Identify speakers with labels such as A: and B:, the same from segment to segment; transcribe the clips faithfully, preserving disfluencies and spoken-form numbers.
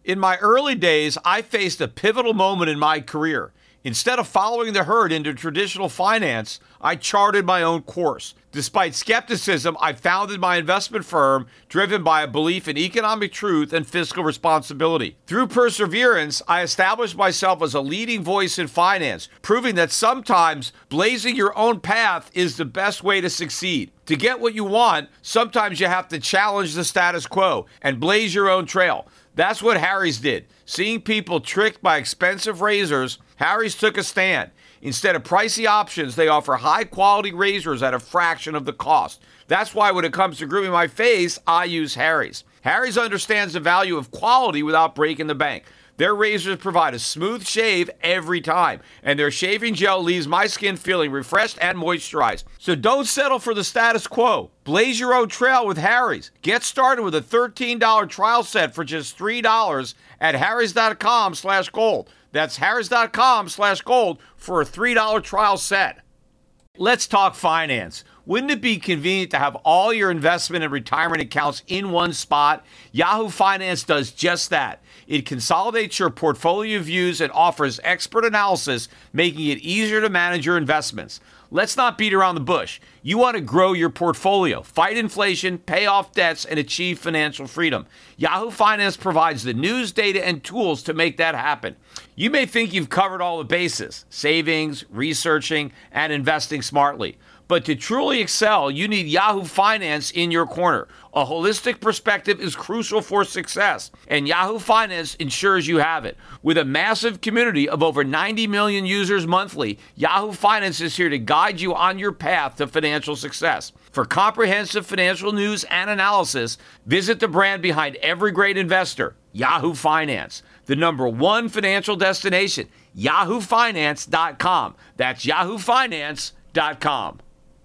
A: In my early days, I faced a pivotal moment in my career. Instead of following the herd into traditional finance, I charted my own course. Despite skepticism, I founded my investment firm driven by a belief in economic truth and fiscal responsibility. Through perseverance, I established myself as a leading voice in finance, proving that sometimes blazing your own path is the best way to succeed. To get what you want, sometimes you have to challenge the status quo and blaze your own trail. That's what Harry's did. Seeing people tricked by expensive razors, Harry's took a stand. Instead of pricey options, they offer high-quality razors at a fraction of the cost. That's why when it comes to grooming my face, I use Harry's. Harry's understands the value of quality without breaking the bank. Their razors provide a smooth shave every time, and their shaving gel leaves my skin feeling refreshed and moisturized. So don't settle for the status quo. Blaze your own trail with Harry's. Get started with a thirteen dollars trial set for just three dollars at harrys.com slash gold. That's harrys.com slash gold for a three dollars trial set. Let's talk finance. Wouldn't it be convenient to have all your investment and retirement accounts in one spot? Yahoo Finance does just that. It consolidates your portfolio views and offers expert analysis, making it easier to manage your investments. Let's not beat around the bush. You want to grow your portfolio, fight inflation, pay off debts, and achieve financial freedom. Yahoo Finance provides the news, data, and tools to make that happen. You may think you've covered all the bases: savings, researching, and investing smartly. But to truly excel, you need Yahoo Finance in your corner. A holistic perspective is crucial for success, and Yahoo Finance ensures you have it. With a massive community of over ninety million users monthly, Yahoo Finance is here to guide you on your path to financial success. For comprehensive financial news and analysis, visit the brand behind every great investor, Yahoo Finance, the number one financial destination, yahoo finance dot com. That's yahoo finance dot com.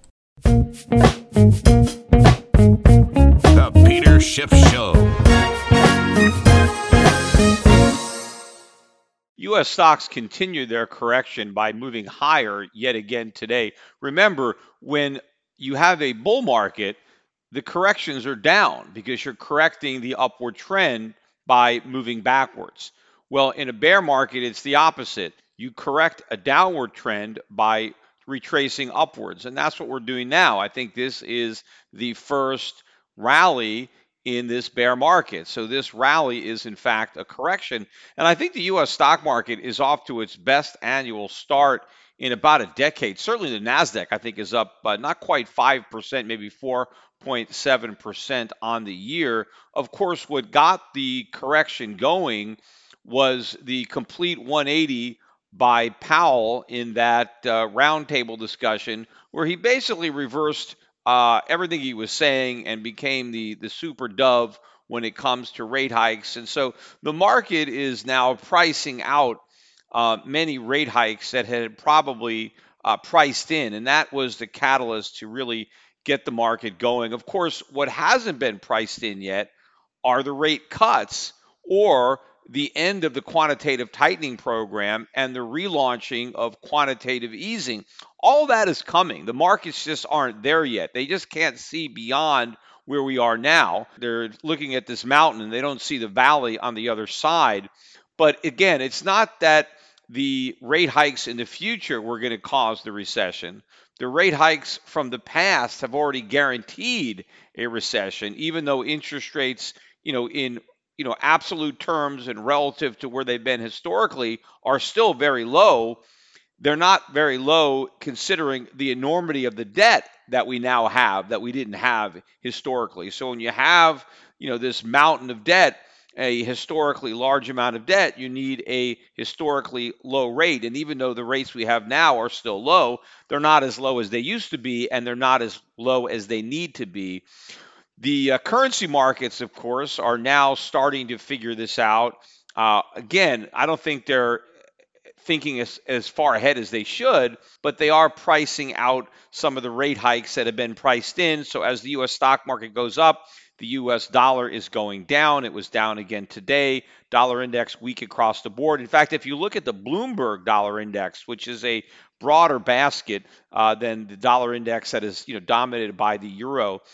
B: The Peter Schiff Show.
C: U S stocks continue their correction by moving higher yet again today. Remember, when you have a bull market, the corrections are down because you're correcting the upward trend by moving backwards. Well, in a bear market, it's the opposite. You correct a downward trend by retracing upwards, and that's what we're doing now. I think this is the first rally in this bear market. So this rally is in fact a correction, and I think the U S stock market is off to its best annual start in about a decade. Certainly the NASDAQ, I think, is up uh, not quite five percent, maybe four point seven percent on the year. Of course, what got the correction going was the complete one eighty by Powell in that uh, roundtable discussion, where he basically reversed uh, everything he was saying and became the, the super dove when it comes to rate hikes. And so the market is now pricing out uh, many rate hikes that had probably uh, priced in, and that was the catalyst to really get the market going. Of course, what hasn't been priced in yet are the rate cuts or the end of the quantitative tightening program and the relaunching of quantitative easing. All that is coming. The markets just aren't there yet. They just can't see beyond where we are now. They're looking at this mountain and they don't see the valley on the other side. But again, it's not that the rate hikes in the future were going to cause the recession. The rate hikes from the past have already guaranteed a recession, even though interest rates, you know, in you know, absolute terms and relative to where they've been historically are still very low. They're not very low considering the enormity of the debt that we now have that we didn't have historically. So when you have, you know, this mountain of debt, a historically large amount of debt, you need a historically low rate. And even though the rates we have now are still low, they're not as low as they used to be, and they're not as low as they need to be. The uh, currency markets, of course, are now starting to figure this out. Uh, again, I don't think they're thinking as, as far ahead as they should, but they are pricing out some of the rate hikes that have been priced in. So as the U S stock market goes up, the U S dollar is going down. It was down again today. Dollar index weak across the board. In fact, if you look at the Bloomberg dollar index, which is a broader basket uh, than the dollar index that is, you know, dominated by the euro,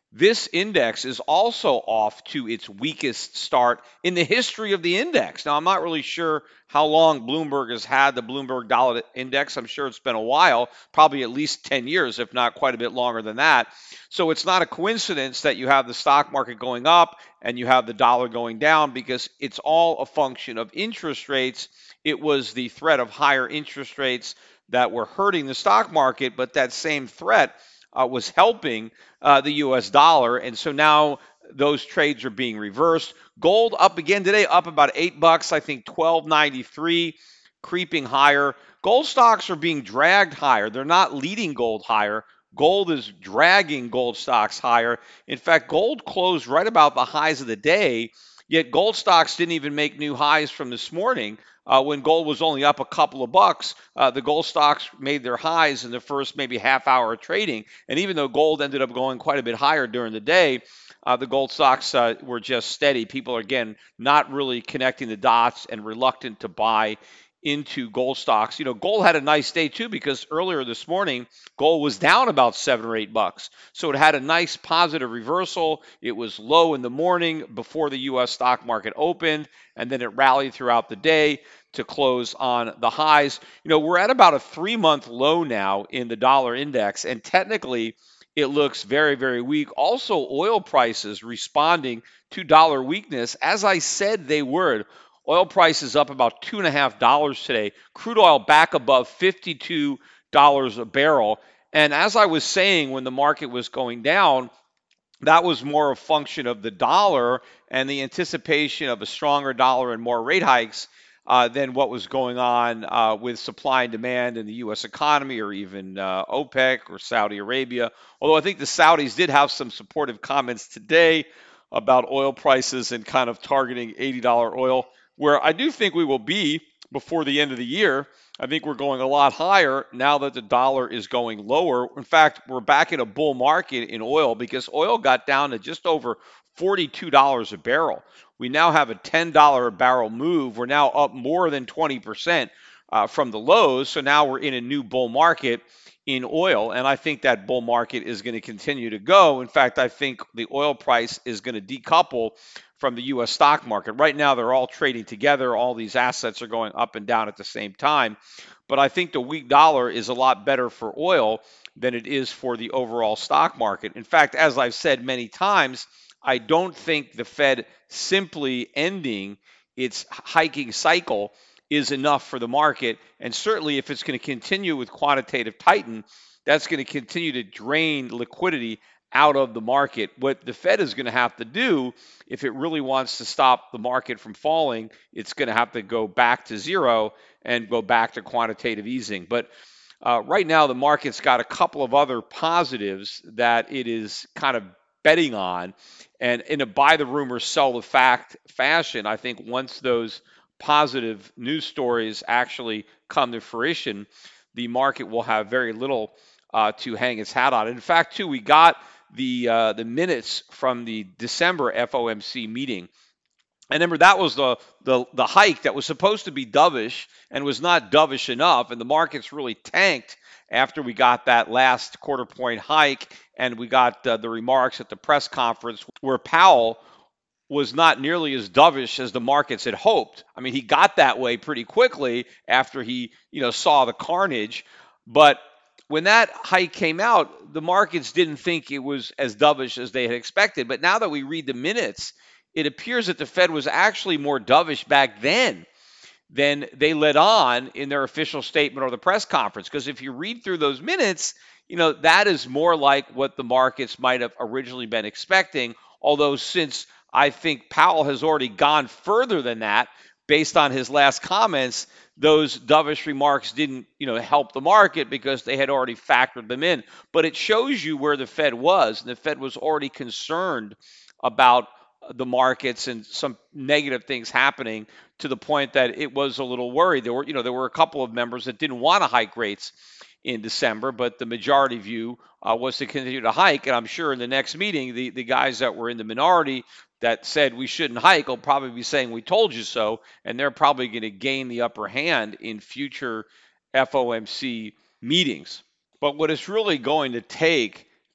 C: this index is also off to its weakest start in the history of the index. Now, I'm not really sure how long Bloomberg has had the Bloomberg Dollar Index. I'm sure it's been a while, probably at least ten years, if not quite a bit longer than that. So it's not a coincidence that you have the stock market going up and you have the dollar going down, because it's all a function of interest rates. It was the threat of higher interest rates that were hurting the stock market, but that same threat uh, was helping uh, the U S dollar. And so now those trades are being reversed. Gold up again today, up about eight bucks, I think twelve ninety-three, creeping higher. Gold stocks are being dragged higher. They're not leading gold higher. Gold is dragging gold stocks higher. In fact, gold closed right about the highs of the day, yet gold stocks didn't even make new highs from this morning. Uh, when gold was only up a couple of bucks, uh, the gold stocks made their highs in the first maybe half hour of trading. And even though gold ended up going quite a bit higher during the day, uh, the gold stocks uh, were just steady. People are, again, not really connecting the dots and reluctant to buy into gold stocks. You know, gold had a nice day too, because earlier this morning, gold was down about seven or eight bucks. So it had a nice positive reversal. It was low in the morning before the U S stock market opened, and then it rallied throughout the day to close on the highs. You know, we're at about a three-month low now in the dollar index, and technically it looks very, very weak. Also, oil prices responding to dollar weakness, as I said they would. Oil prices up about two and a half dollars today. Crude oil back above fifty-two dollars a barrel. And as I was saying, when the market was going down, that was more a function of the dollar and the anticipation of a stronger dollar and more rate hikes uh, than what was going on uh, with supply and demand in the U S economy, or even uh, OPEC or Saudi Arabia. Although I think the Saudis did have some supportive comments today about oil prices and kind of targeting eighty dollars oil, where I do think we will be before the end of the year. I think we're going a lot higher now that the dollar is going lower. In fact, we're back in a bull market in oil, because oil got down to just over forty-two dollars a barrel. We now have a ten dollars a barrel move. We're now up more than twenty percent uh, from the lows. So now we're in a new bull market in oil, and I think that bull market is going to continue to go. In fact, I think the oil price is going to decouple from the U S stock market. Right now, they're all trading together. All these assets are going up and down at the same time. But I think the weak dollar is a lot better for oil than it is for the overall stock market. In fact, as I've said many times, I don't think the Fed simply ending its hiking cycle is enough for the market. And certainly if it's going to continue with quantitative tightening, that's going to continue to drain liquidity out of the market. What the Fed is going to have to do, if it really wants to stop the market from falling, it's going to have to go back to zero and go back to quantitative easing. But uh, right now, the market's got a couple of other positives that it is kind of betting on. And in a buy the rumor, sell the fact fashion, I think once those positive news stories actually come to fruition, the market will have very little uh, to hang its hat on. In fact, too, we got the uh, the minutes from the December F O M C meeting. And remember, that was the, the the hike that was supposed to be dovish and was not dovish enough, and the markets really tanked after we got that last quarter point hike, and we got uh, the remarks at the press conference where Powell was not nearly as dovish as the markets had hoped. I mean, he got that way pretty quickly after he, you know, saw the carnage, but when that hike came out, the markets didn't think it was as dovish as they had expected. But now that we read the minutes, it appears that the Fed was actually more dovish back then than they let on in their official statement or the press conference. Because if you read through those minutes, you know, that is more like what the markets might have originally been expecting. Although since I think Powell has already gone further than that based on his last comments, those dovish remarks didn't, you know, help the market because they had already factored them in. But it shows you where the Fed was, and the Fed was already concerned about the markets and some negative things happening to the point that it was a little worried. There were, you know, there were a couple of members that didn't want to hike rates in December, but the majority view uh, was to continue to hike. And I'm sure in the next meeting, the, the guys that were in the minority that said we shouldn't hike will probably be saying we told you so, and they're probably going to gain the upper hand in future F O M C meetings. But what it's really going to take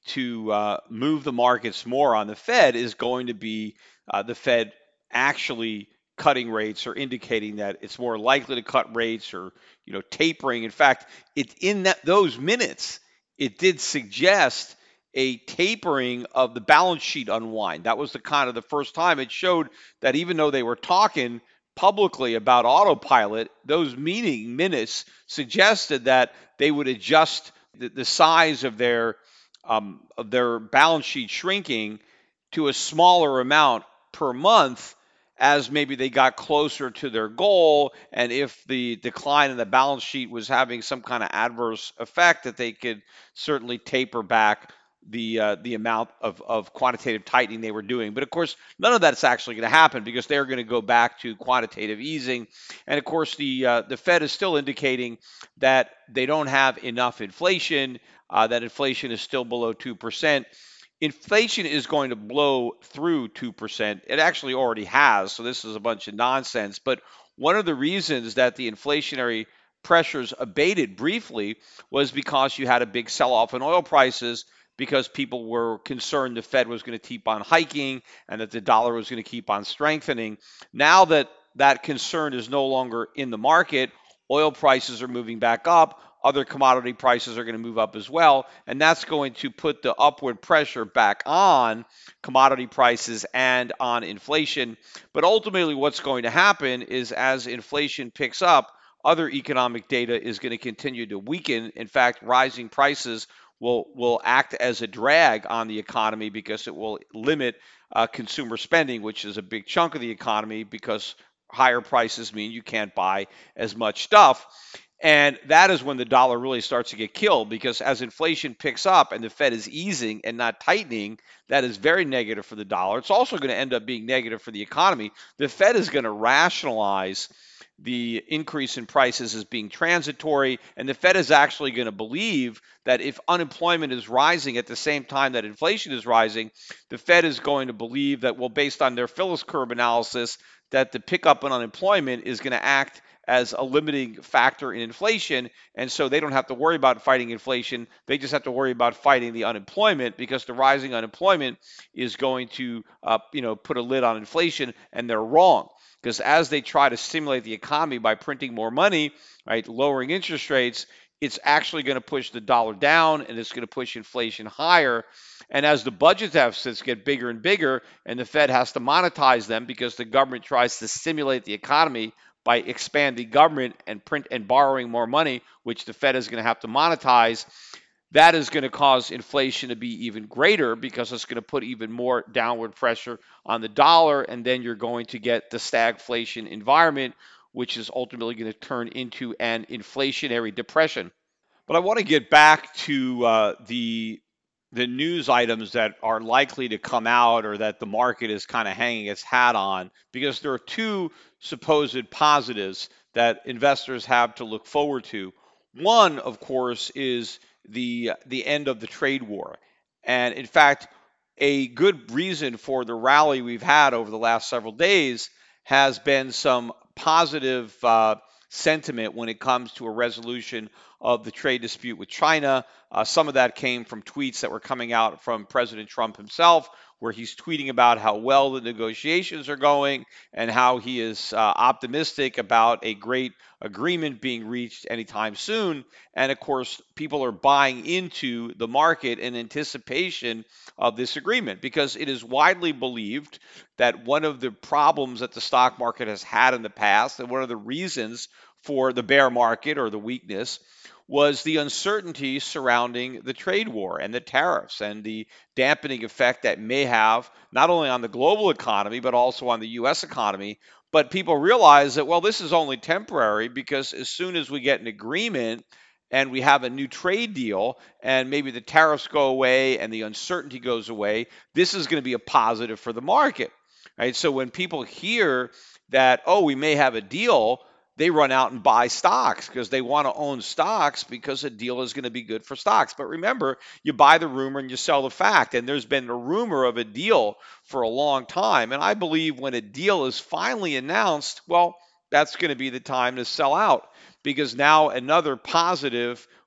C: to uh, move the markets more on the Fed is going to be uh, the Fed actually cutting rates or indicating that it's more likely to cut rates or you know tapering. In fact, it in that those minutes it did suggest a tapering of the balance sheet unwind. That was the kind of the first time it showed that even though they were talking publicly about autopilot, those meeting minutes suggested that they would adjust the, the size of their um, of their balance sheet shrinking to a smaller amount per month as maybe they got closer to their goal, and if the decline in the balance sheet was having some kind of adverse effect, that they could certainly taper back the uh, the amount of, of quantitative tightening they were doing. But of course, none of that's actually going to happen because they're going to go back to quantitative easing. And of course, the uh, the Fed is still indicating that they don't have enough inflation, uh, that inflation is still below two percent. Inflation is going to blow through two percent. It actually already has, so this is a bunch of nonsense. But one of the reasons that the inflationary pressures abated briefly was because you had a big sell-off in oil prices because people were concerned the Fed was going to keep on hiking and that the dollar was going to keep on strengthening. Now that that concern is no longer in the market, oil prices are moving back up. Other commodity prices are going to move up as well, and that's going to put the upward pressure back on commodity prices and on inflation. But ultimately, what's going to happen is as inflation picks up, other economic data is going to continue to weaken. In fact, rising prices will will act as a drag on the economy because it will limit uh, consumer spending, which is a big chunk of the economy because higher prices mean you can't buy as much stuff. And that is when the dollar really starts to get killed because as inflation picks up and the Fed is easing and not tightening, that is very negative for the dollar. It's also going to end up being negative for the economy. The Fed is going to rationalize the increase in prices as being transitory, and the Fed is actually going to believe that if unemployment is rising at the same time that inflation is rising, the Fed is going to believe that, well, based on their Phillips curve analysis, that the pickup in unemployment is going to act as a limiting factor in inflation, and so they don't have to worry about fighting inflation. They just have to worry about fighting the unemployment because the rising unemployment is going to, uh, you know, put a lid on inflation, and they're wrong. Because as they try to stimulate the economy by printing more money, right, lowering interest rates, it's actually going to push the dollar down and it's going to push inflation higher. And as the budget deficits get bigger and bigger, and the Fed has to monetize them because the government tries to stimulate the economy by expanding government and print and borrowing more money, which the Fed is going to have to monetize, that is going to cause inflation to be even greater because it's going to put even more downward pressure on the dollar, and then you're going to get the stagflation environment, which is ultimately going to turn into an inflationary depression. But I want to get back to uh, the the news items that are likely to come out or that the market is kind of hanging its hat on, because there are two supposed positives that investors have to look forward to. One, of course, is the the end of the trade war. And in fact, a good reason for the rally we've had over the last several days has been some positive uh, sentiment when it comes to a resolution of the trade dispute with China. Uh, some of that came from tweets that were coming out from President Trump himself, where he's tweeting about how well the negotiations are going and how he is uh, optimistic about a great agreement being reached anytime soon. And of course, people are buying into the market in anticipation of this agreement because it is widely believed that one of the problems that the stock market has had in the past and one of the reasons for the bear market or the weakness was the uncertainty surrounding the trade war and the tariffs and the dampening effect that may have not only on the global economy, but also on the U S economy. But people realize that, well, this is only temporary because as soon as we get an agreement and we have a new trade deal and maybe the tariffs go away and the uncertainty goes away, this is going to be a positive for the market, right? So when people hear that, oh, we may have a deal, they run out and buy stocks because they want to own stocks because a deal is going to be good for stocks. But remember, you buy the rumor and you sell the fact. And there's been a rumor of a deal for a long time. And I believe when a deal is finally announced, well, that's going to be the time to sell out because now another positive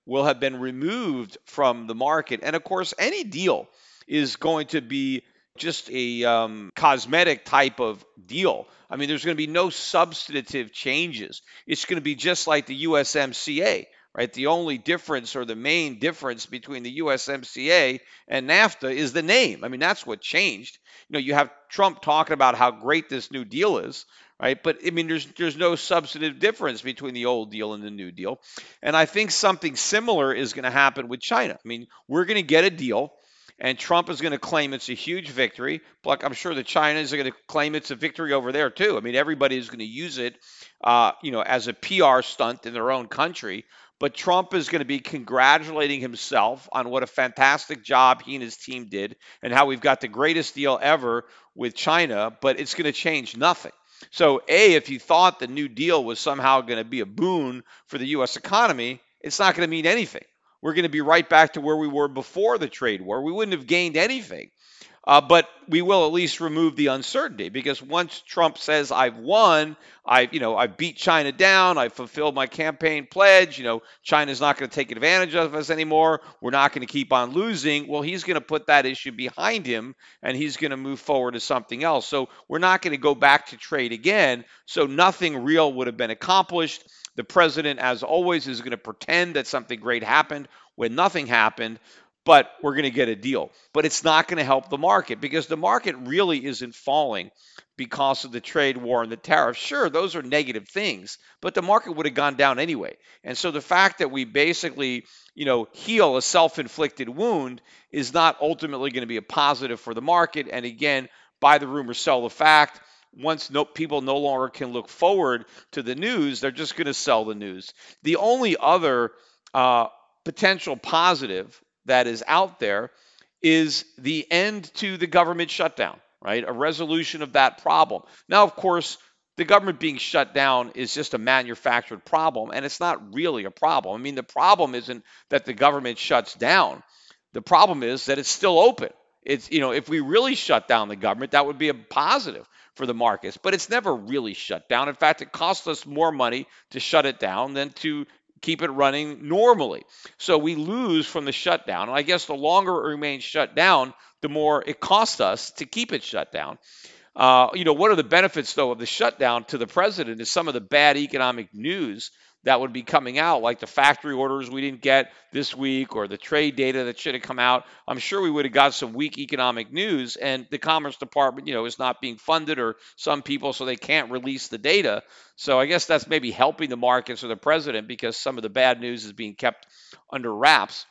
C: will have been removed from the market. And of course, any deal is going to be just a um, cosmetic type of deal. I mean, there's going to be no substantive changes. It's going to be just like the U S M C A, right? The only difference or the main difference between the U S M C A and NAFTA is the name. I mean, that's what changed. You know, you have Trump talking about how great this new deal is, right? But I mean, there's there's no substantive difference between the old deal and the new deal. And I think something similar is going to happen with China. I mean, we're going to get a deal, and Trump is going to claim it's a huge victory. Like I'm sure the Chinese are going to claim it's a victory over there too. I mean, everybody is going to use it, uh, you know, as a P R stunt in their own country. But Trump is going to be congratulating himself on what a fantastic job he and his team did, and how we've got the greatest deal ever with China. But it's going to change nothing. So, A, if you thought the new deal was somehow going to be a boon for the U S economy, it's not going to mean anything. We're going to be right back to where we were before the trade war. We wouldn't have gained anything. Uh, but we will at least remove the uncertainty, because once Trump says I've won, I, you know, I beat China down, I fulfilled my campaign pledge, you know, China's not going to take advantage of us anymore, we're not going to keep on losing. Well, he's going to put that issue behind him, and he's going to move forward to something else. So we're not going to go back to trade again. So nothing real would have been accomplished. The president, as always, is going to pretend that something great happened when nothing happened. But we're going to get a deal. But it's not going to help the market, because the market really isn't falling because of the trade war and the tariffs. Sure, those are negative things, but the market would have gone down anyway. And so the fact that we basically, you know, heal a self-inflicted wound is not ultimately going to be a positive for the market. And again, buy the rumor, sell the fact. Once no, people no longer can look forward to the news, they're just going to sell the news. The only other uh, potential positive that is out there is the end to the government shutdown, right? A resolution of that problem. Now, of course, the government being shut down is just a manufactured problem, and it's not really a problem. I mean, the problem isn't that the government shuts down. The problem is that it's still open. It's, you know, if we really shut down the government, that would be a positive for the markets, but it's never really shut down. In fact, it costs us more money to shut it down than to keep it running normally. So we lose from the shutdown. And I guess the longer it remains shut down, the more it costs us to keep it shut down. Uh, you know, what are the benefits, though, of the shutdown to the president is some of the bad economic news that would be coming out, like the factory orders we didn't get this week, or the trade data that should have come out. I'm sure we would have got some weak economic news, and the Commerce Department, you know, is not being funded, or some people, so they can't release the data. So I guess that's maybe helping the markets or the president, because some of the bad news is being kept under wraps.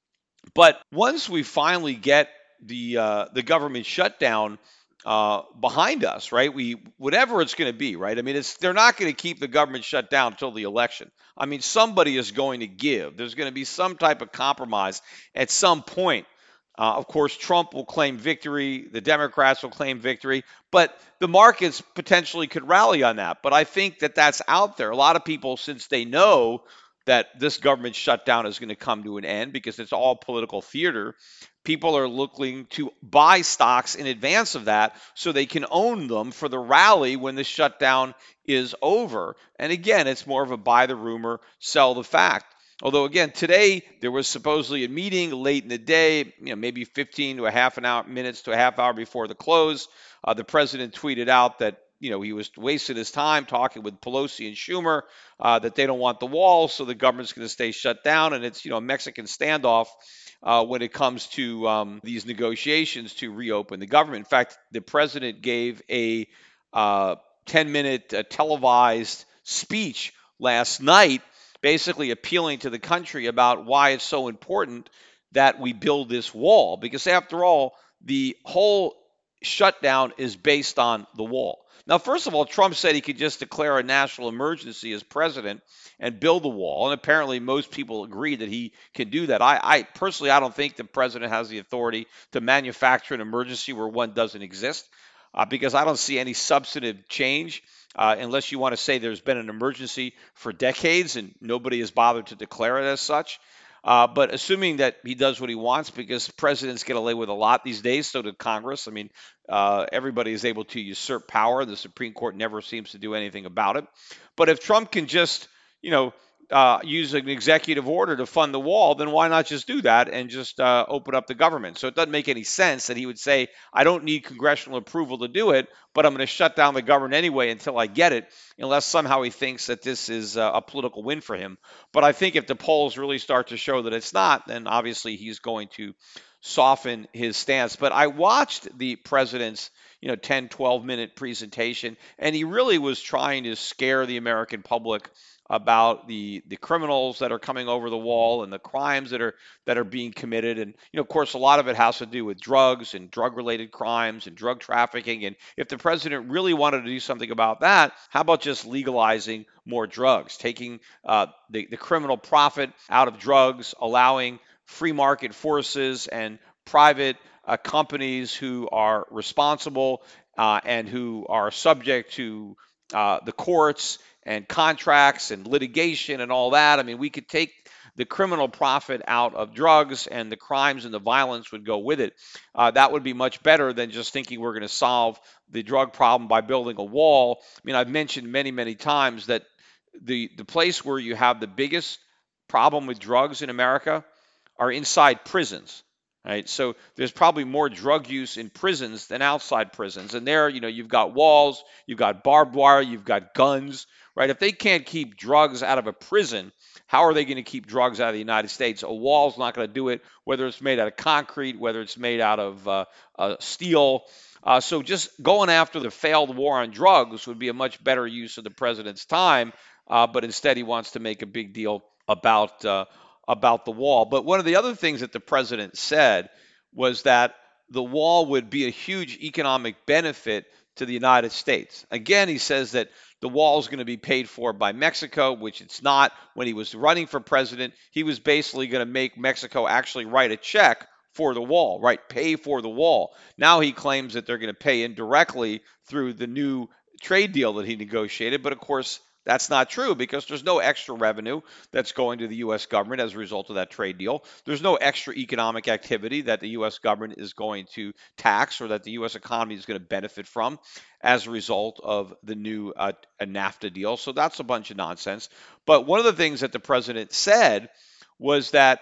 C: But once we finally get the uh, the government shutdown uh, behind us, right? We whatever it's going to be, right? I mean, it's they're not going to keep the government shut down until the election. I mean, somebody is going to give. There's going to be some type of compromise at some point. Uh, of course, Trump will claim victory. The Democrats will claim victory, but the markets potentially could rally on that. But I think that that's out there. A lot of people, since they know that this government shutdown is going to come to an end because it's all political theater, people are looking to buy stocks in advance of that so they can own them for the rally when the shutdown is over. And again, it's more of a buy the rumor, sell the fact. Although, again, today there was supposedly a meeting late in the day, you know, maybe fifteen to a half an hour, minutes to a half hour before the close. Uh, the president tweeted out that, you know, he was wasting his time talking with Pelosi and Schumer, uh, that they don't want the wall, so the government's going to stay shut down. And it's, you know, a Mexican standoff uh, when it comes to um, these negotiations to reopen the government. In fact, the president gave a uh, ten-minute uh, televised speech last night, basically appealing to the country about why it's so important that we build this wall. Because after all, the whole shutdown is based on the wall. Now, first of all, Trump said he could just declare a national emergency as president and build the wall. And apparently most people agree that he can do that. I, I personally, I don't think the president has the authority to manufacture an emergency where one doesn't exist, uh, because I don't see any substantive change. Uh, unless you want to say there's been an emergency for decades and nobody has bothered to declare it as such. Uh, but assuming that he does what he wants, because presidents get away with a lot these days, so did Congress. I mean, uh, everybody is able to usurp power. The Supreme Court never seems to do anything about it. But if Trump can just, you know, uh, use an executive order to fund the wall, then why not just do that and just uh, open up the government? So it doesn't make any sense that he would say, I don't need congressional approval to do it, but I'm going to shut down the government anyway until I get it, unless somehow he thinks that this is uh, a political win for him. But I think if the polls really start to show that it's not, then obviously he's going to soften his stance. But I watched the president's, you know, ten, twelve minute presentation, and he really was trying to scare the American public about the the criminals that are coming over the wall and the crimes that are that are being committed. And you know, of course, a lot of it has to do with drugs and drug related crimes and drug trafficking. And if the president really wanted to do something about that, how about just legalizing more drugs, taking uh, the, the criminal profit out of drugs, allowing free market forces and private uh, companies who are responsible uh, and who are subject to uh, the courts and contracts and litigation and all that. I mean, we could take the criminal profit out of drugs and the crimes and the violence would go with it. Uh, that would be much better than just thinking we're going to solve the drug problem by building a wall. I mean, I've mentioned many, many times that the, the place where you have the biggest problem with drugs in America are inside prisons. Right. So there's probably more drug use in prisons than outside prisons. And there, you know, you've got walls, you've got barbed wire, you've got guns, right? If they can't keep drugs out of a prison, how are they going to keep drugs out of the United States? A wall's not going to do it, whether it's made out of concrete, whether it's made out of uh, uh, steel. Uh, so just going after the failed war on drugs would be a much better use of the president's time. Uh, but instead, he wants to make a big deal about uh, about the wall. But one of the other things that the president said was that the wall would be a huge economic benefit to the United States. Again, he says that the wall is going to be paid for by Mexico, which it's not. When he was running for president, he was basically going to make Mexico actually write a check for the wall, right? Pay for the wall. Now he claims that they're going to pay indirectly through the new trade deal that he negotiated. But of course, that's not true because there's no extra revenue that's going to the U S government as a result of that trade deal. There's no extra economic activity that the U S government is going to tax or that the U S economy is going to benefit from as a result of the new uh, NAFTA deal. So that's a bunch of nonsense. But one of the things that the president said was that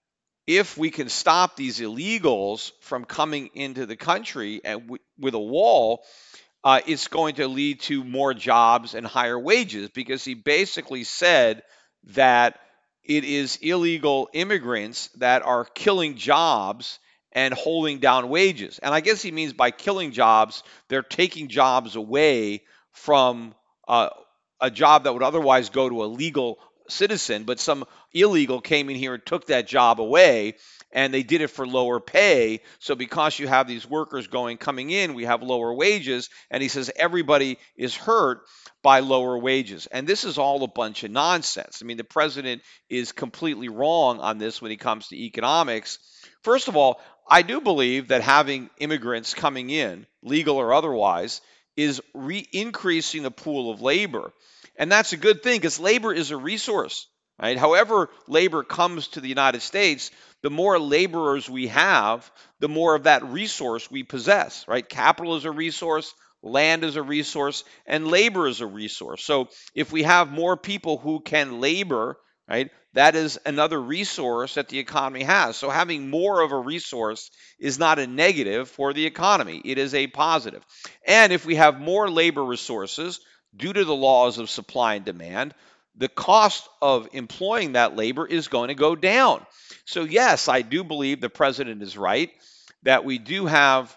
C: if we can stop these illegals from coming into the country and w- with a wall, Uh, it's going to lead to more jobs and higher wages because he basically said that it is illegal immigrants that are killing jobs and holding down wages. And I guess he means by killing jobs, they're taking jobs away from uh, a job that would otherwise go to a legal citizen, but some illegal came in here and took that job away. And they did it for lower pay. So because you have these workers going coming in, we have lower wages. And he says everybody is hurt by lower wages. And this is all a bunch of nonsense. I mean, the president is completely wrong on this when it comes to economics. First of all, I do believe that having immigrants coming in, legal or otherwise, is re-increasing the pool of labor. And that's a good thing because labor is a resource. Right? However, labor comes to the United States, the more laborers we have, the more of that resource we possess. Right? Capital is a resource, land is a resource, and labor is a resource. So if we have more people who can labor, right, that is another resource that the economy has. So having more of a resource is not a negative for the economy. It is a positive. And if we have more labor resources due to the laws of supply and demand, the cost of employing that labor is going to go down. So yes, I do believe the president is right that we do have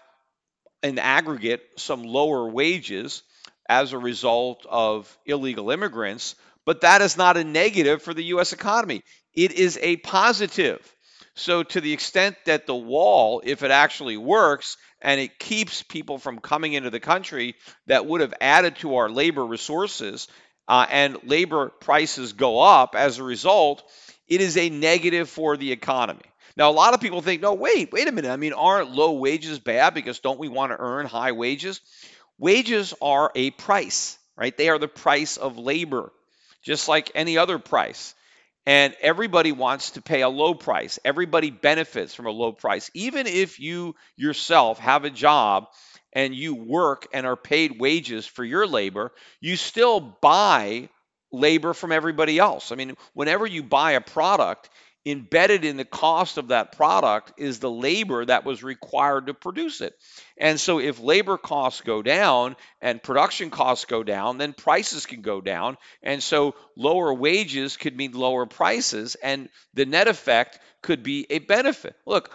C: in aggregate some lower wages as a result of illegal immigrants, but that is not a negative for the U S economy. It is a positive. So to the extent that the wall, if it actually works and it keeps people from coming into the country that would have added to our labor resources, Uh, and labor prices go up as a result, it is a negative for the economy. Now, a lot of people think, no, wait, wait a minute. I mean, aren't low wages bad because don't we want to earn high wages? Wages are a price, right? They are the price of labor, just like any other price. And everybody wants to pay a low price. Everybody benefits from a low price. Even if you yourself have a job and you work and are paid wages for your labor, you still buy labor from everybody else. I mean, whenever you buy a product, embedded in the cost of that product is the labor that was required to produce it. And so if labor costs go down and production costs go down, then prices can go down. And so lower wages could mean lower prices, and the net effect could be a benefit. Look,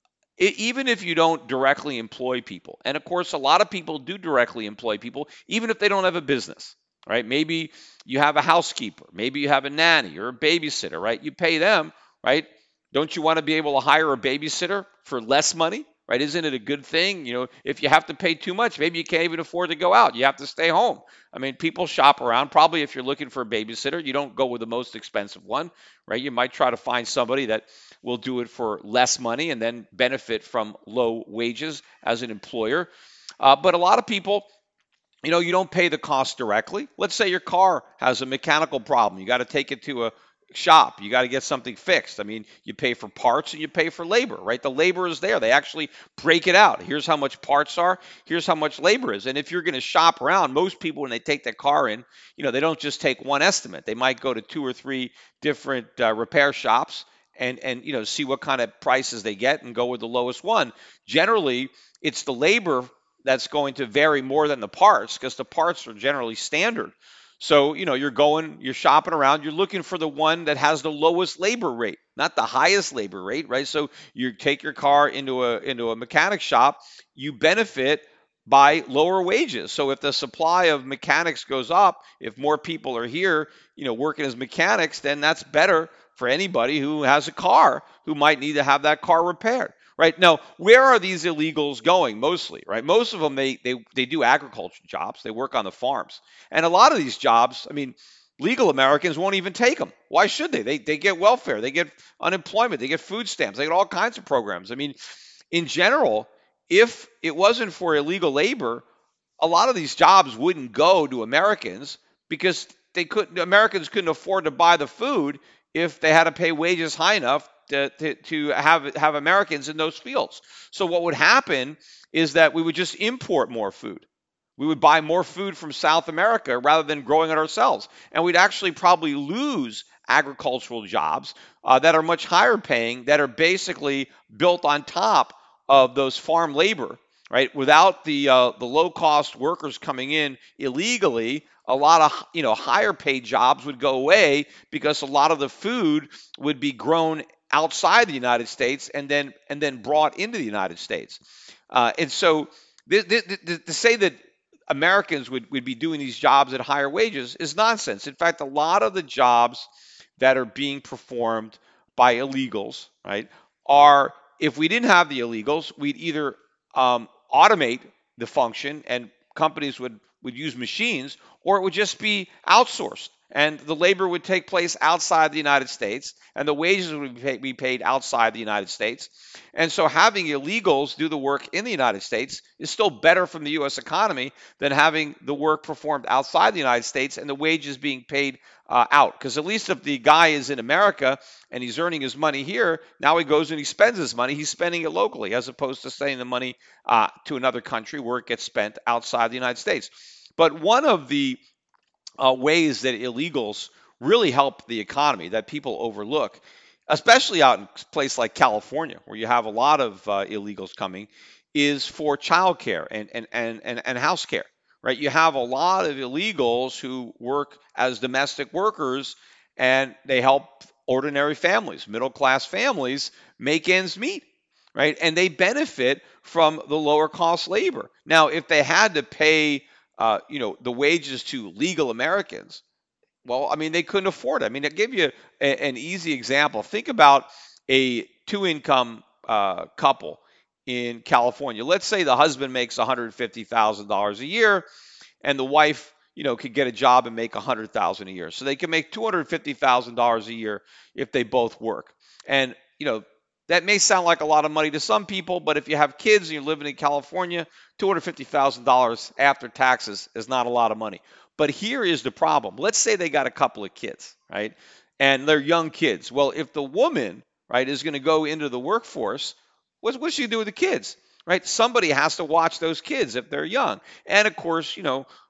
C: e- even if you don't directly employ people, and of course, a lot of people do directly employ people, even if they don't have a business, right? Maybe you have a housekeeper, maybe you have a nanny or a babysitter, right? You pay them, right? Don't you want to be able to hire a babysitter for less money, right? Isn't it a good thing? You know, if you have to pay too much, maybe you can't even afford to go out. You have to stay home. I mean, people shop around. Probably if you're looking for a babysitter, you don't go with the most expensive one, right? You might try to find somebody that will do it for less money and then benefit from low wages as an employer. Uh, but a lot of people, you know, you don't pay the cost directly. Let's say your car has a mechanical problem. You got to take it to a shop. You got to get something fixed. I mean, you pay for parts and you pay for labor, right? The labor is there. They actually break it out. Here's how much parts are. Here's how much labor is. And if you're going to shop around, most people, when they take their car in, you know, they don't just take one estimate. They might go to two or three different uh, repair shops and, and, you know, see what kind of prices they get and go with the lowest one. Generally, it's the labor that's going to vary more than the parts, because the parts are generally standard. So, you know, you're going, you're shopping around, you're looking for the one that has the lowest labor rate, not the highest labor rate, right? So you take your car into a into a mechanic shop, you benefit by lower wages. So if the supply of mechanics goes up, if more people are here, you know, working as mechanics, then that's better for anybody who has a car who might need to have that car repaired. Right now, where are these illegals going mostly? Right, most of them they they they do agriculture jobs. They work on the farms, and a lot of these jobs, I mean, legal Americans won't even take them. Why should they? They they get welfare, they get unemployment, they get food stamps, they get all kinds of programs. I mean, in general, if it wasn't for illegal labor, a lot of these jobs wouldn't go to Americans, because they couldn't. Americans couldn't afford to buy the food if they had to pay wages high enough to, to, to have have Americans in those fields. So what would happen is that we would just import more food. We would buy more food from South America rather than growing it ourselves, and we'd actually probably lose agricultural jobs uh, that are much higher paying, that are basically built on top of those farm labor. Right, without the uh, the low cost workers coming in illegally, a lot of, you know, higher paid jobs would go away, because a lot of the food would be grown outside the United States and then and then brought into the United States. Uh, and so th- th- th- to say that Americans would, would be doing these jobs at higher wages is nonsense. In fact, a lot of the jobs that are being performed by illegals, right, are, if we didn't have the illegals, we'd either um, automate the function and companies would, would use machines, or it would just be outsourced. And the labor would take place outside the United States, and the wages would be paid, be paid outside the United States. And so having illegals do the work in the United States is still better from the U S economy than having the work performed outside the United States and the wages being paid uh, out. Because at least if the guy is in America and he's earning his money here, now he goes and he spends his money, he's spending it locally, as opposed to sending the money uh, to another country where it gets spent outside the United States. But one of the uh, ways that illegals really help the economy that people overlook, especially out in a place like California, where you have a lot of uh, illegals coming, is for childcare and, and, and, and, and house care, right? You have a lot of illegals who work as domestic workers, and they help ordinary families, middle-class families, make ends meet, right? And they benefit from the lower cost labor. Now, if they had to pay, uh, you know, the wages to legal Americans, well, I mean, they couldn't afford it. I mean, to give you a, an easy example, think about a two-income uh, couple in California. Let's say the husband makes one hundred fifty thousand dollars a year, and the wife, you know, could get a job and make one hundred thousand dollars a year. So they can make two hundred fifty thousand dollars a year if they both work. And, you know, that may sound like a lot of money to some people, but if you have kids and you're living in California, two hundred fifty thousand dollars after taxes is not a lot of money. But here is the problem. Let's say they got a couple of kids, right? And they're young kids. Well, if the woman, right, is going to go into the workforce, what's, what's she do with the kids, right? Somebody has to watch those kids if they're young. And of course, you know,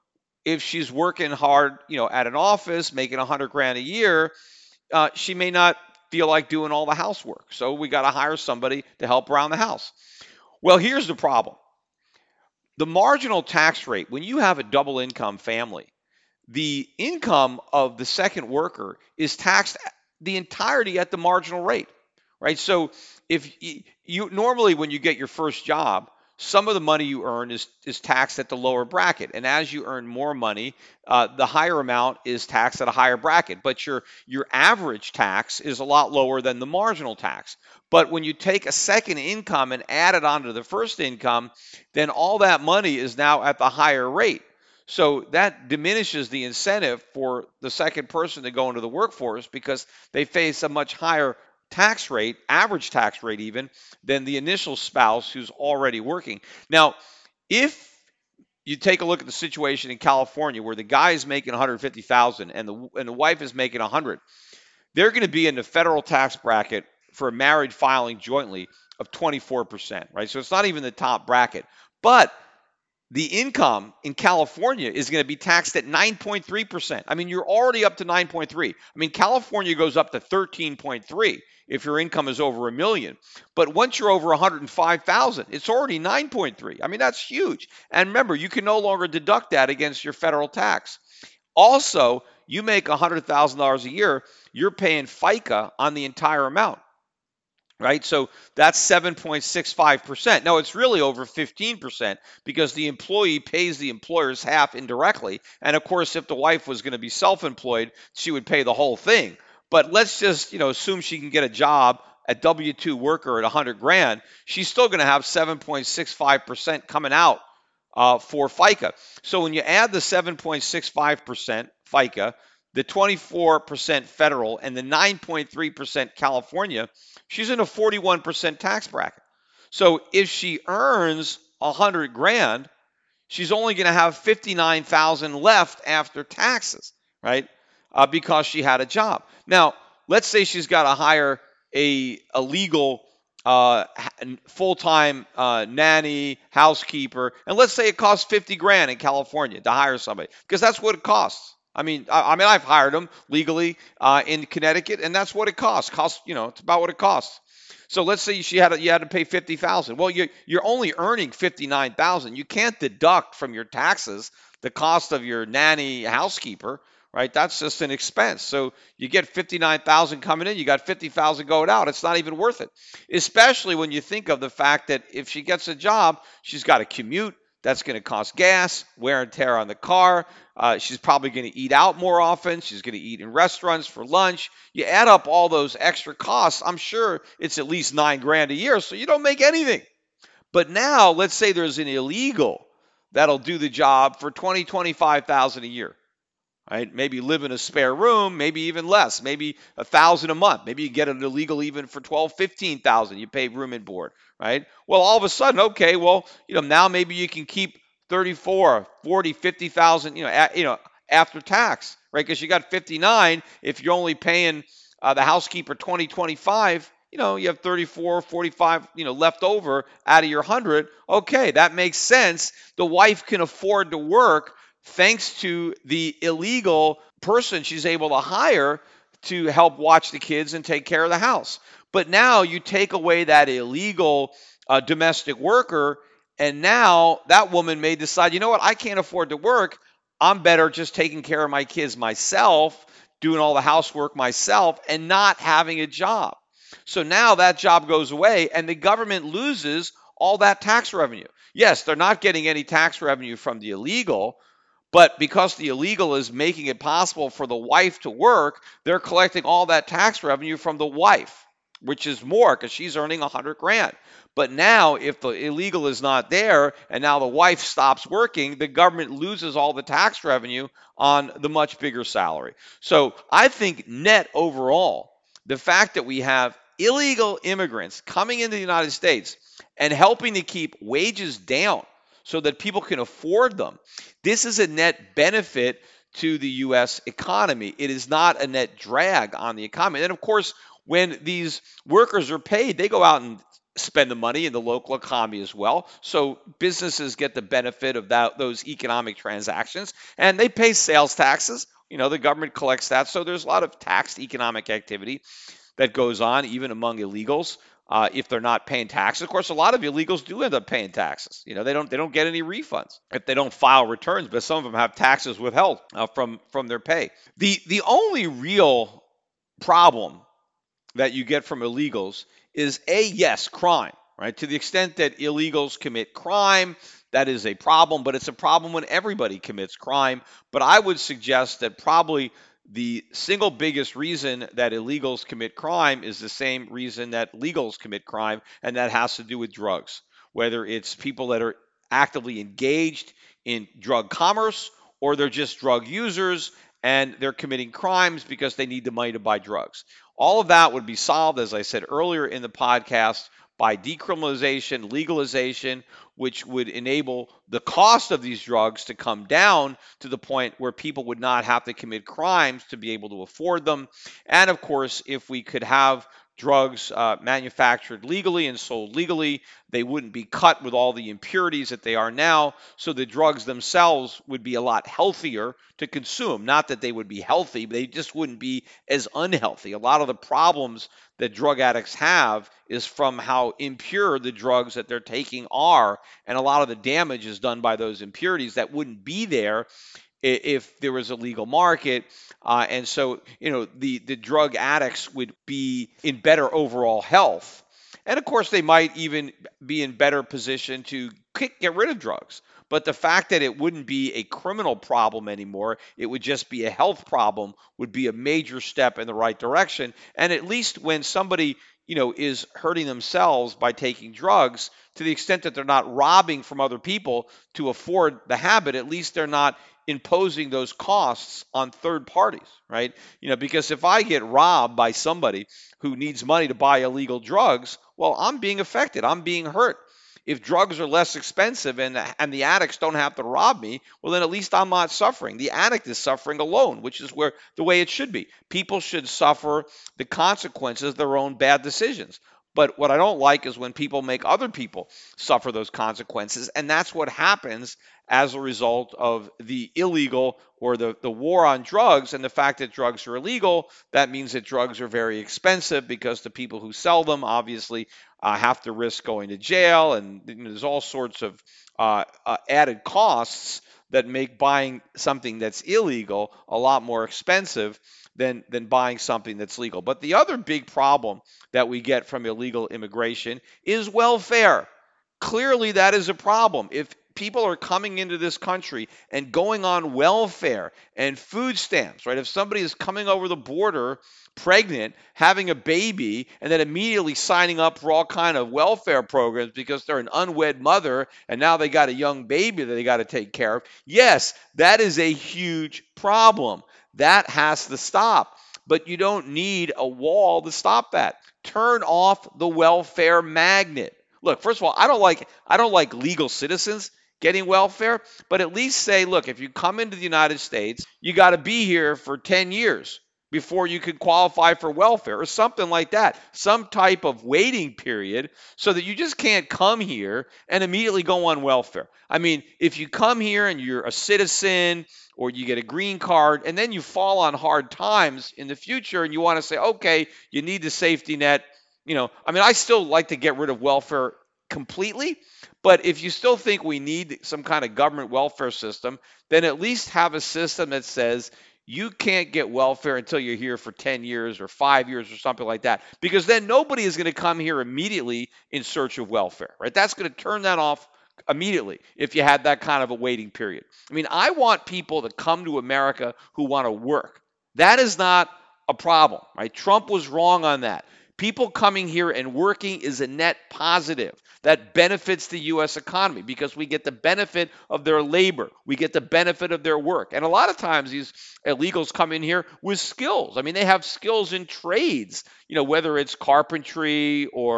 C: if she's working hard, you know, at an office, making a hundred grand a year, uh, she may not feel like doing all the housework. So we got to hire somebody to help around the house. Well, here's the problem. The marginal tax rate, when you have a double income family, the income of the second worker is taxed the entirety at the marginal rate, right? So if you, you normally when you get your first job, some of the money you earn is is taxed at the lower bracket, and as you earn more money, uh, the higher amount is taxed at a higher bracket. But your your average tax is a lot lower than the marginal tax. But when you take a second income and add it onto the first income, then all that money is now at the higher rate. So that diminishes the incentive for the second person to go into the workforce because they face a much higher tax rate, average tax rate even, than the initial spouse who's already working. Now, if you take a look at the situation in California where the guy is making one hundred fifty thousand dollars and the and the wife is making one hundred, they're going to be in the federal tax bracket for a married filing jointly of twenty-four percent, right? So it's not even the top bracket. But the income in California is going to be taxed at nine point three percent. I mean, you're already up to nine point three. I mean, California goes up to thirteen point three if your income is over a million. But once you're over one hundred five thousand, it's already nine point three. I mean, that's huge. And remember, you can no longer deduct that against your federal tax. Also, you make one hundred thousand dollars a year, you're paying FICA on the entire amount. Right? So that's seven point six five percent. Now, it's really over fifteen percent because the employee pays the employer's half indirectly. And of course, if the wife was going to be self-employed, she would pay the whole thing. But let's just, you know, assume she can get a job at W two worker at one hundred grand. She's still going to have seven point six five percent coming out uh, for FICA. So when you add the seven point six five percent FICA, the twenty-four percent federal, and the nine point three percent California, she's in a forty-one percent tax bracket. So if she earns one hundred grand, she's only going to have fifty-nine thousand left after taxes, right? Uh, because she had a job. Now, let's say she's got to hire a, a legal uh, full-time uh, nanny, housekeeper, and let's say it costs fifty grand in California to hire somebody, because that's what it costs. I mean, I, I mean, I've hired them legally uh, in Connecticut, and that's what it costs. Costs, you know, it's about what it costs. So let's say she had a, you had to pay fifty thousand. Well, you you're only earning fifty-nine thousand. You can't deduct from your taxes the cost of your nanny housekeeper, right? That's just an expense. So you get fifty-nine thousand coming in, you got fifty thousand going out. It's not even worth it, especially when you think of the fact that if she gets a job, she's got to commute. That's going to cost gas, wear and tear on the car. Uh, she's probably going to eat out more often. She's going to eat in restaurants for lunch. You add up all those extra costs, I'm sure it's at least nine grand a year, so you don't make anything. But now, let's say there's an illegal that'll do the job for twenty, twenty-five thousand a year. Right? Maybe live in a spare room, maybe even less, maybe a thousand a month. Maybe you get an illegal even for twelve, fifteen thousand. You pay room and board, right? Well, all of a sudden, okay, well, you know, now maybe you can keep thirty-four, forty, fifty thousand, you know, at, you know, after tax, right? Because you got fifty-nine. If you're only paying uh, the housekeeper twenty, twenty-five, you know, you have thirty-four, forty-five, you know, left over out of your one hundred. Okay, that makes sense. The wife can afford to work thanks to the illegal person she's able to hire to help watch the kids and take care of the house. But now you take away that illegal uh, domestic worker, and now that woman may decide, you know what, I can't afford to work. I'm better just taking care of my kids myself, doing all the housework myself, and not having a job. So now that job goes away, and the government loses all that tax revenue. Yes, they're not getting any tax revenue from the illegal, but because the illegal is making it possible for the wife to work, they're collecting all that tax revenue from the wife, which is more because she's earning one hundred grand. But now if the illegal is not there and now the wife stops working, the government loses all the tax revenue on the much bigger salary. So I think net overall, the fact that we have illegal immigrants coming into the United States and helping to keep wages down so that people can afford them, this is a net benefit to the U S economy. It is not a net drag on the economy. And of course, when these workers are paid, they go out and spend the money in the local economy as well. So businesses get the benefit of that, those economic transactions, and they pay sales taxes. You know, the government collects that. So there's a lot of taxed economic activity that goes on, even among illegals. Uh, if they're not paying taxes, of course, a lot of illegals do end up paying taxes. You know, they don't they don't get any refunds if they don't file returns, but some of them have taxes withheld uh, from from their pay. The the only real problem that you get from illegals is a yes, crime, right? To the extent that illegals commit crime, that is a problem, but it's a problem when everybody commits crime. But I would suggest that probably the single biggest reason that illegals commit crime is the same reason that legals commit crime, and that has to do with drugs. Whether it's people that are actively engaged in drug commerce or they're just drug users and they're committing crimes because they need the money to buy drugs. All of that would be solved, as I said earlier in the podcast, by decriminalization, legalization, which would enable the cost of these drugs to come down to the point where people would not have to commit crimes to be able to afford them. And of course, if we could have drugs uh, manufactured legally and sold legally, they wouldn't be cut with all the impurities that they are now. So the drugs themselves would be a lot healthier to consume. Not that they would be healthy, but they just wouldn't be as unhealthy. A lot of the problems that drug addicts have is from how impure the drugs that they're taking are. And a lot of the damage is done by those impurities that wouldn't be there if there was a legal market. Uh, and so, you know, the, the drug addicts would be in better overall health. And of course, they might even be in better position to kick, get rid of drugs. But the fact that it wouldn't be a criminal problem anymore, it would just be a health problem, would be a major step in the right direction. And at least when somebody, you know, is hurting themselves by taking drugs, to the extent that they're not robbing from other people to afford the habit, at least they're not imposing those costs on third parties, right? You know, because if I get robbed by somebody who needs money to buy illegal drugs, well, I'm being affected. I'm being hurt. If drugs are less expensive and, and the addicts don't have to rob me, well, then at least I'm not suffering. The addict is suffering alone, which is where the way it should be. People should suffer the consequences of their own bad decisions. But what I don't like is when people make other people suffer those consequences. And that's what happens as a result of the illegal or the, the war on drugs and the fact that drugs are illegal. That means that drugs are very expensive because the people who sell them obviously uh, have to risk going to jail. And you know, there's all sorts of uh, uh, added costs that make buying something that's illegal a lot more expensive than than buying something that's legal. But the other big problem that we get from illegal immigration is welfare. Clearly, that is a problem. If people are coming into this country and going on welfare and food stamps, right? If somebody is coming over the border pregnant, having a baby, and then immediately signing up for all kind of welfare programs because they're an unwed mother and now they got a young baby that they got to take care of. Yes, that is a huge problem. That has to stop. But you don't need a wall to stop that. Turn off the welfare magnet. Look, first of all, I don't like I don't like legal citizens getting welfare, but at least say, look, if you come into the United States, you got to be here for ten years before you could qualify for welfare or something like that. Some type of waiting period so that you just can't come here and immediately go on welfare. I mean, if you come here and you're a citizen or you get a green card and then you fall on hard times in the future and you want to say, okay, you need the safety net. You know, I mean, I still like to get rid of welfare completely, but if you still think we need some kind of government welfare system, then at least have a system that says you can't get welfare until you're here for ten years or five years or something like that, because then nobody is going to come here immediately in search of welfare, right? That's going to turn that off immediately if you had that kind of a waiting period. I mean, I want people to come to America who want to work. That is not a problem, right? Trump was wrong on that. People coming here and working is a net positive that benefits the U S economy because we get the benefit of their labor. We get the benefit of their work. And a lot of times these illegals come in here with skills. I mean, they have skills in trades, you know, whether it's carpentry or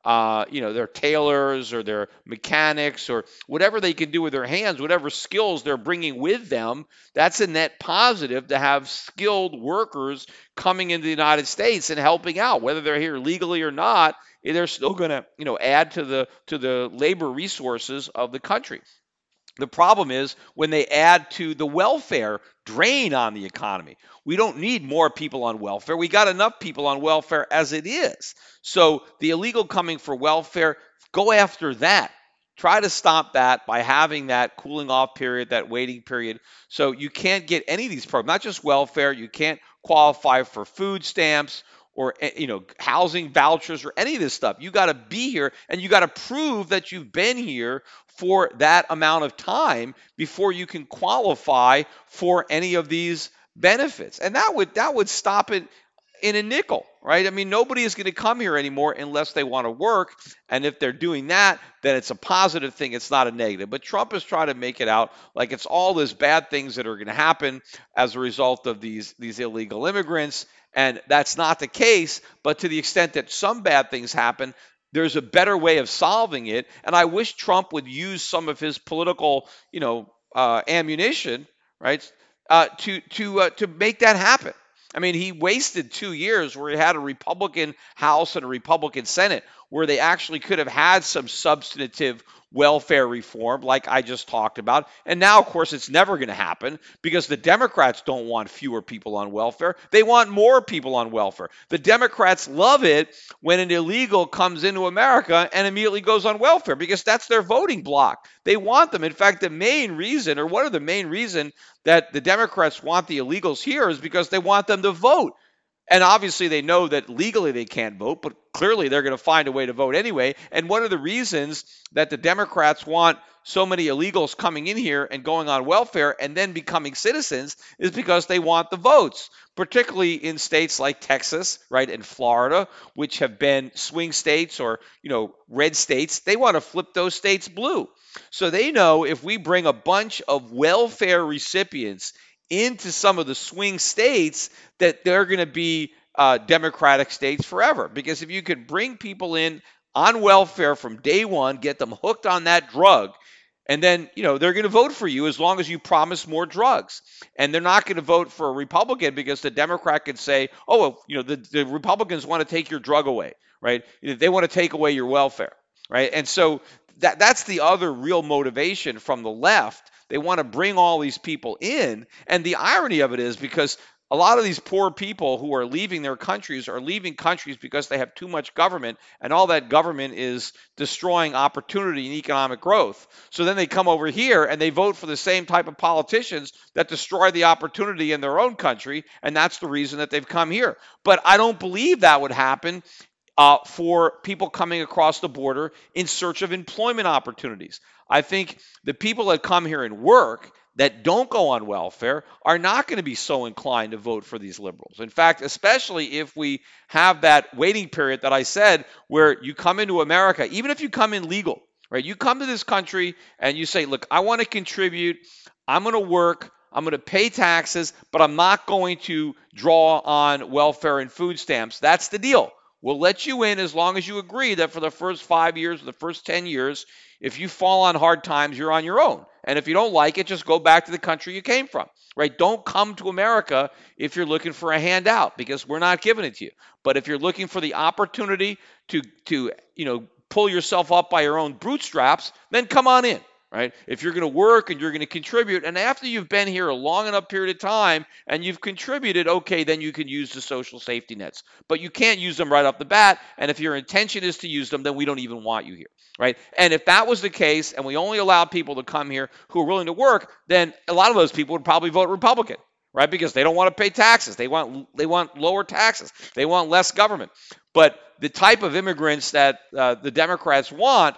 C: uh, you know, they're tailors or they're mechanics or whatever they can do with their hands, whatever skills they're bringing with them. That's a net positive to have skilled workers coming into the United States and helping out, whether they're here legally or not. They're still going to, you know, add to the to the labor resources of the country. The problem is when they add to the welfare drain on the economy. We don't need more people on welfare. We got enough people on welfare as it is. So the illegal coming for welfare, go after that. Try to stop that by having that cooling off period, that waiting period. So you can't get any of these programs, not just welfare. You can't qualify for food stamps or you know housing vouchers or any of this stuff. You got to be here and you got to prove that you've been here for that amount of time before you can qualify for any of these benefits. And that would that would stop it in a nickel, right? I mean, nobody is going to come here anymore unless they want to work. And if they're doing that, then it's a positive thing. It's not a negative. But Trump is trying to make it out like it's all these bad things that are going to happen as a result of these, these illegal immigrants. And that's not the case. But to the extent that some bad things happen, there's a better way of solving it. And I wish Trump would use some of his political, you know, uh, ammunition, right, uh, to to uh, to make that happen. I mean, he wasted two years where he had a Republican House and a Republican Senate where they actually could have had some substantive welfare reform like I just talked about. And now, of course, it's never going to happen because the Democrats don't want fewer people on welfare. They want more people on welfare. The Democrats love it when an illegal comes into America and immediately goes on welfare because that's their voting bloc. They want them. In fact, the main reason, or one of the main reason that the Democrats want the illegals here is because they want them to vote. And obviously they know that legally they can't vote, but clearly they're going to find a way to vote anyway. And one of the reasons that the Democrats want so many illegals coming in here and going on welfare and then becoming citizens is because they want the votes, particularly in states like Texas, right, and Florida, which have been swing states or, you know, red states. They want to flip those states blue. So they know if we bring a bunch of welfare recipients into some of the swing states that they're going to be uh, Democratic states forever. Because if you could bring people in on welfare from day one, get them hooked on that drug, and then, you know, they're going to vote for you as long as you promise more drugs. And they're not going to vote for a Republican because the Democrat could say, oh, well, you know, the, the Republicans want to take your drug away, right? They want to take away your welfare, right? And so that that's the other real motivation from the left. They want to bring all these people in. And the irony of it is because a lot of these poor people who are leaving their countries are leaving countries because they have too much government, and all that government is destroying opportunity and economic growth. So then they come over here and they vote for the same type of politicians that destroy the opportunity in their own country, and that's the reason that they've come here. But I don't believe that would happen Uh, for people coming across the border in search of employment opportunities. I think the people that come here and work that don't go on welfare are not going to be so inclined to vote for these liberals. In fact, especially if we have that waiting period that I said where you come into America, even if you come in legal, right? You come to this country and you say, look, I want to contribute, I'm going to work, I'm going to pay taxes, but I'm not going to draw on welfare and food stamps. That's the deal. We'll let you in as long as you agree that for the first five years or the first ten years, if you fall on hard times, you're on your own. And if you don't like it, just go back to the country you came from, right? Don't come to America if you're looking for a handout because we're not giving it to you. But if you're looking for the opportunity to, to you know, pull yourself up by your own bootstraps, then come on in. Right? If you're going to work and you're going to contribute, and after you've been here a long enough period of time and you've contributed, okay, then you can use the social safety nets. But you can't use them right off the bat. And if your intention is to use them, then we don't even want you here. Right? And if that was the case, and we only allow people to come here who are willing to work, then a lot of those people would probably vote Republican, right? Because they don't want to pay taxes. They want they want lower taxes. They want less government. But the type of immigrants that uh, the Democrats want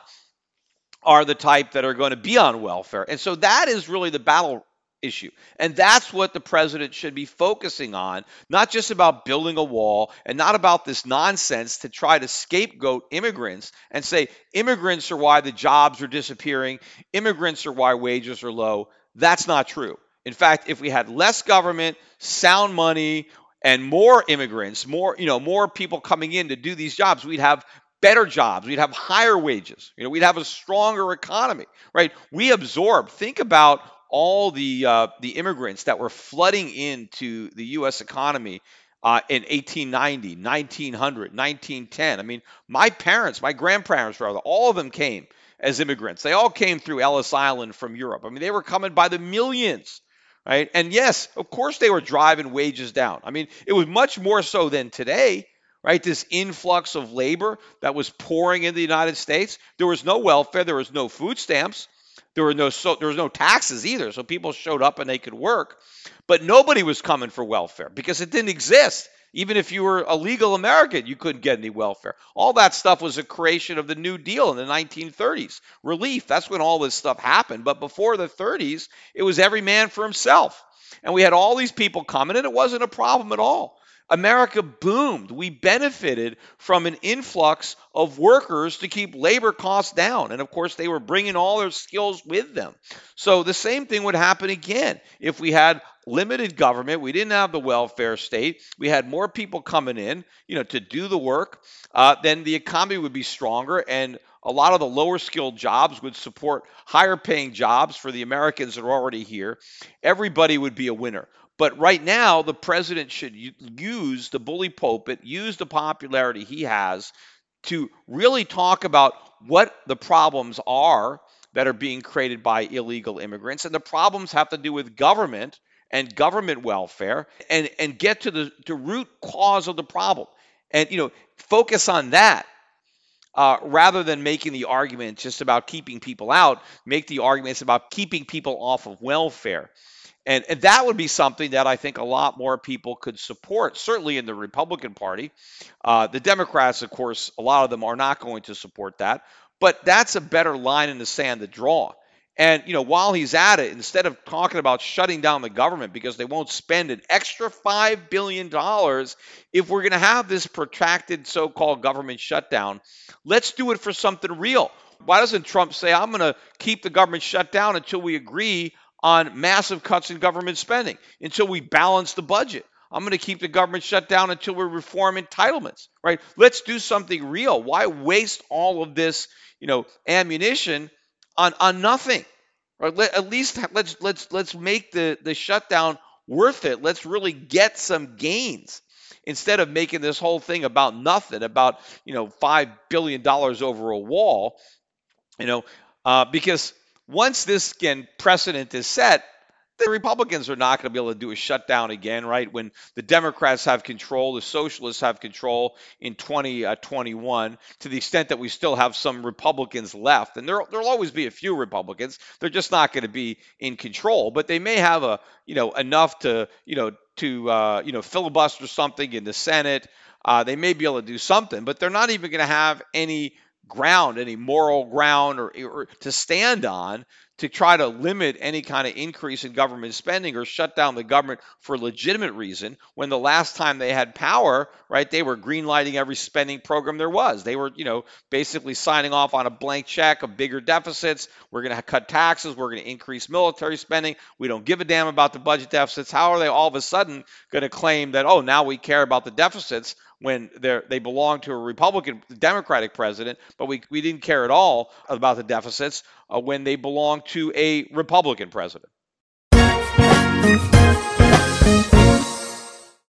C: are the type that are going to be on welfare. And so that is really the battle issue. And that's what the president should be focusing on, not just about building a wall and not about this nonsense to try to scapegoat immigrants and say immigrants are why the jobs are disappearing, immigrants are why wages are low. That's not true. In fact, if we had less government, sound money, and more immigrants, more, you know, more people coming in to do these jobs, we'd have better jobs. We'd have higher wages. You know, we'd have a stronger economy, right? We absorbed. Think about all the uh, the immigrants that were flooding into the U S economy uh, in eighteen ninety, nineteen hundred, nineteen ten. I mean, my parents, my grandparents, rather, all of them came as immigrants. They all came through Ellis Island from Europe. I mean, they were coming by the millions, right? And yes, of course, they were driving wages down. I mean, it was much more so than today, right? This influx of labor that was pouring into the United States. There was no welfare. There was no food stamps. There were no so there was no taxes either. So people showed up and they could work, but nobody was coming for welfare because it didn't exist. Even if you were a legal American, you couldn't get any welfare. All that stuff was a creation of the New Deal in the nineteen thirties. Relief, that's when all this stuff happened. But before the thirties, it was every man for himself. And we had all these people coming, and it wasn't a problem at all. America boomed. We benefited from an influx of workers to keep labor costs down. And of course, they were bringing all their skills with them. So the same thing would happen again if we had limited government. We didn't have the welfare state. We had more people coming in, you know, to do the work. Uh, then the economy would be stronger, and a lot of the lower skilled jobs would support higher paying jobs for the Americans that are already here. Everybody would be a winner. But right now, the president should use the bully pulpit, use the popularity he has to really talk about what the problems are that are being created by illegal immigrants. And the problems have to do with government and government welfare, and, and get to the, the root cause of the problem. And, you know, focus on that. Uh, rather than making the argument just about keeping people out, make the arguments about keeping people off of welfare. And, and that would be something that I think a lot more people could support, certainly in the Republican Party. Uh, the Democrats, of course, a lot of them are not going to support that. But that's a better line in the sand to draw. And, you know, while he's at it, instead of talking about shutting down the government because they won't spend an extra five billion dollars if we're going to have this protracted so-called government shutdown, let's do it for something real. Why doesn't Trump say, I'm going to keep the government shut down until we agree on massive cuts in government spending, until we balance the budget? I'm going to keep the government shut down until we reform entitlements, right? Let's do something real. Why waste all of this, you know, ammunition on, on nothing? Right? Let, at least let's let's let's make the, the shutdown worth it. Let's really get some gains instead of making this whole thing about nothing, about, you know, five billion dollars over a wall, you know, uh, because once this again precedent is set, the Republicans are not going to be able to do a shutdown again, right? When the Democrats have control, the socialists have control in twenty twenty-one, to the extent that we still have some Republicans left. And there there'll always be a few Republicans. They're just not going to be in control, but they may have a, you know, enough to, you know, to, uh, you know, filibuster something in the Senate. Uh, they may be able to do something, but they're not even going to have any ground, any moral ground or, or to stand on to try to limit any kind of increase in government spending or shut down the government for a legitimate reason, when the last time they had power, right, they were greenlighting every spending program there was. They were, you know, basically signing off on a blank check of bigger deficits. We're going to cut taxes. We're going to increase military spending. We don't give a damn about the budget deficits. How are they all of a sudden going to claim that, oh, now we care about the deficits, when they they belong to a Republican, Democratic president, but we, we didn't care at all about the deficits uh, when they belong to a Republican president?